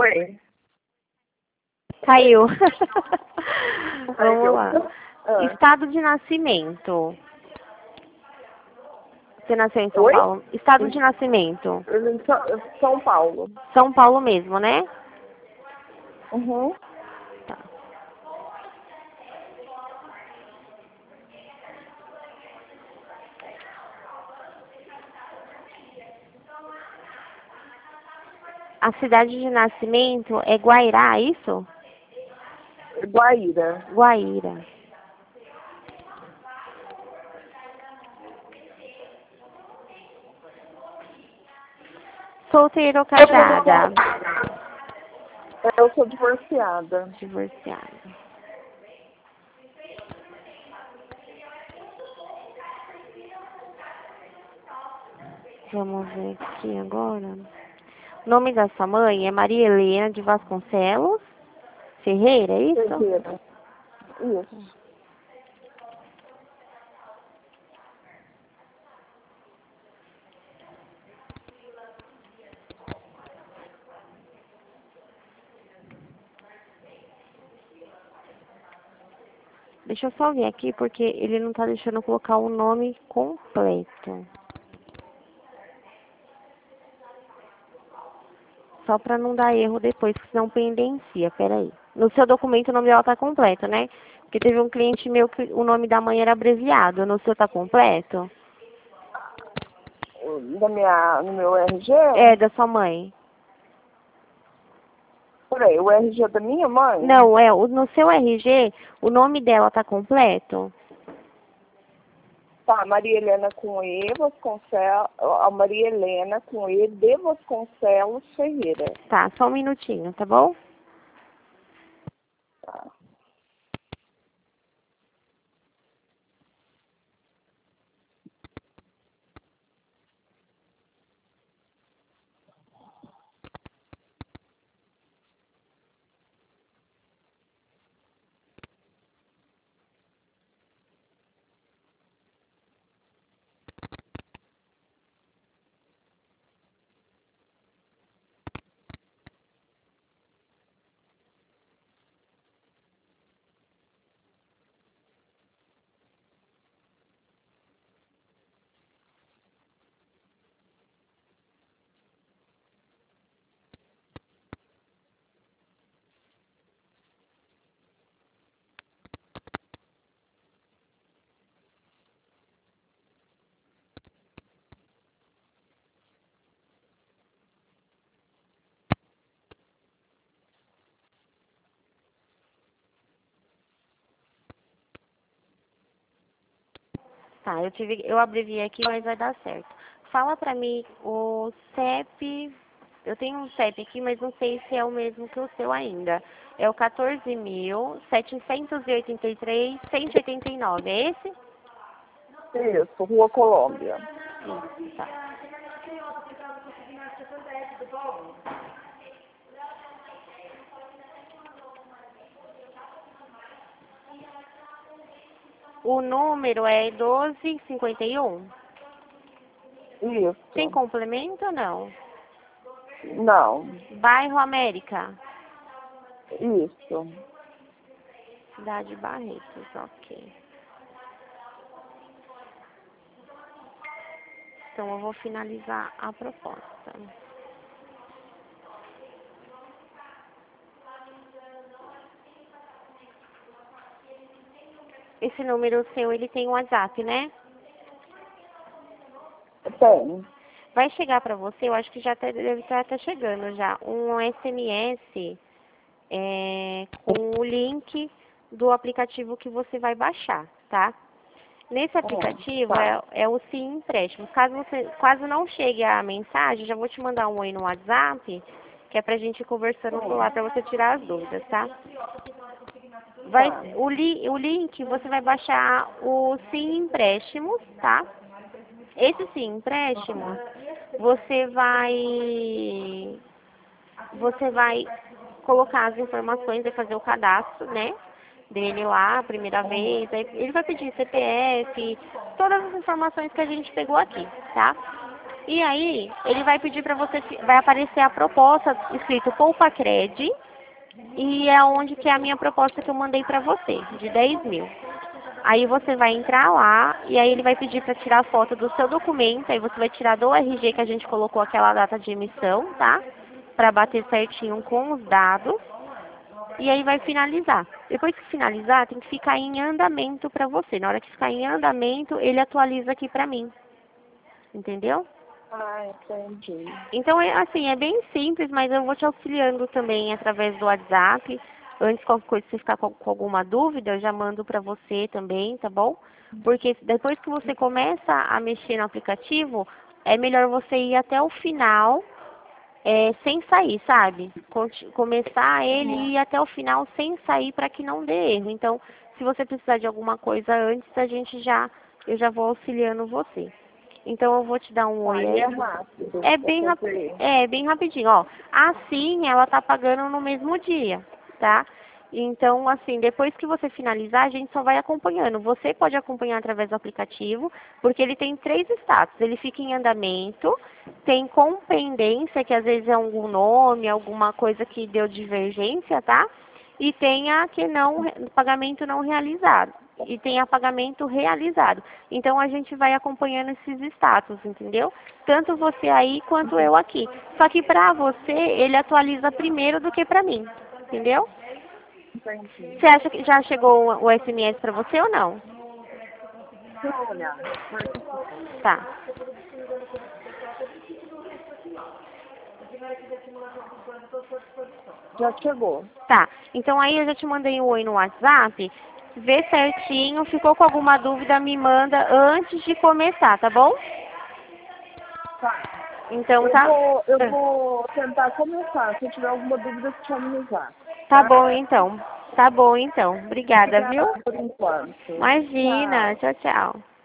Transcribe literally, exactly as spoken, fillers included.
Oi. Caiu. Vamos Caiu. lá. Ah. Estado de nascimento. Você nasceu em São Oi? Paulo? Estado de nascimento. Em São São Paulo. São Paulo mesmo, né? Uhum. Tá. A cidade de nascimento é Guairá, é isso? Guaíra. Guaíra. Solteira ou casada? Eu sou divorciada. Divorciada. Vamos ver aqui agora. O nome da sua mãe é Maria Helena de Vasconcelos Ferreira, é isso? Ferreira. Isso. Deixa eu só ver aqui, porque ele não tá deixando eu colocar o nome completo. Só pra não dar erro depois, porque senão pendencia. Peraí. No seu documento o nome dela tá completo, né? Porque teve um cliente meu que o nome da mãe era abreviado. No seu tá completo? Da minha, no meu R G? É, da sua mãe. Peraí, o R G da minha mãe? Não, é, o- no seu R G, o nome dela tá completo? Tá, Maria Helena com E, Vasconcelos, a Maria Helena com E, de Vasconcelos Ferreira. Tá, só um minutinho, tá bom? Tá. Tá, eu tive, eu abreviei aqui, mas vai dar certo. Fala pra mim o C E P, eu tenho um C E P aqui, mas não sei se é o mesmo que o seu ainda. É o quatorze mil setecentos e oitenta e três, cento e oitenta e nove, é esse? Isso, Rua Colômbia. Isso, tá. O número é doze cinquenta e um. Isso. Tem complemento ou não? Não. Bairro América. Isso. Cidade Barretos, ok. Então eu vou finalizar a proposta. Esse número seu, ele tem um WhatsApp, né? Tem. Vai chegar para você, eu acho que já tá, deve estar tá chegando já, um S M S é, com o link do aplicativo que você vai baixar, tá? Nesse aplicativo tá. é, é o Sim Empréstimo. Caso você, caso não chegue a mensagem, já vou te mandar um oi no WhatsApp, que é pra gente ir conversando por lá, pra você tirar as dúvidas, tá? Vai, Tá. o, li, o link, você vai baixar o Sim Empréstimos, tá? Esse Sim Empréstimos, você vai, você vai colocar as informações, vai fazer o cadastro, né? Dele lá, a primeira vez, aí ele vai pedir C P F, todas as informações que a gente pegou aqui, tá? E aí, ele vai pedir para você, vai aparecer a proposta escrito Poupa Cred, e é onde que é a minha proposta que eu mandei para você, de dez mil. Aí você vai entrar lá, e aí ele vai pedir para tirar foto do seu documento, aí você vai tirar do R G que a gente colocou aquela data de emissão, tá? Para bater certinho com os dados. E aí vai finalizar. Depois que finalizar, tem que ficar em andamento para você. Na hora que ficar em andamento, ele atualiza aqui para mim. Entendeu? Ah, entendi. Então, é assim, é bem simples, mas eu vou te auxiliando também através do WhatsApp. Antes, qualquer coisa, se você ficar com, com alguma dúvida, eu já mando para você também, tá bom? Porque depois que você começa a mexer no aplicativo, é melhor você ir até o final, é, sem sair, sabe? Conti- Começar ele e ir até o final sem sair para que não dê erro. Então, se você precisar de alguma coisa antes, a gente já, eu já vou auxiliando você. Então eu vou te dar um oi Aí aí. é rápido. É pra bem, rap- fazer. é bem rapidinho, ó. Assim ela tá pagando no mesmo dia, tá? Então, assim, depois que você finalizar, a gente só vai acompanhando. Você pode acompanhar através do aplicativo, porque ele tem três status. Ele fica em andamento, tem com pendência, que às vezes é algum nome, alguma coisa que deu divergência, tá? E tem a que não, pagamento não realizado. E tem a pagamento realizado. Então a gente vai acompanhando esses status, entendeu? Tanto você aí quanto eu aqui. Só que pra você, ele atualiza primeiro do que pra mim, entendeu? Entendi. Você acha que já chegou o o S M S pra você ou não? Deixa eu olhar. Tá. Já chegou. Tá. Então aí eu já te mandei um oi no WhatsApp. Vê certinho. Ficou com alguma dúvida, me manda antes de começar, tá bom? Tá. Então Eu tá. vou, eu vou tentar começar. Se eu tiver alguma dúvida, eu te avisar. Tá bom então. Tá bom então. Obrigada, viu? Obrigada por enquanto. Imagina. Tchau. Tchau, tchau.